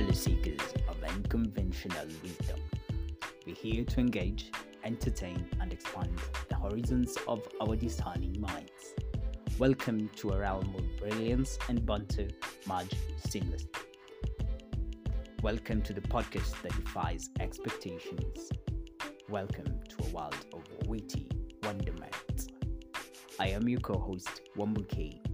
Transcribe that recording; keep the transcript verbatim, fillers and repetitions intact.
fellow seekers of unconventional wisdom. We're here to engage, entertain, and expand the horizons of our discerning minds. Welcome to a realm of brilliance and banter merge seamlessly. Welcome to the podcast that defies expectations. Welcome to a world of witty wonderment. I am your co-host, Wambuke,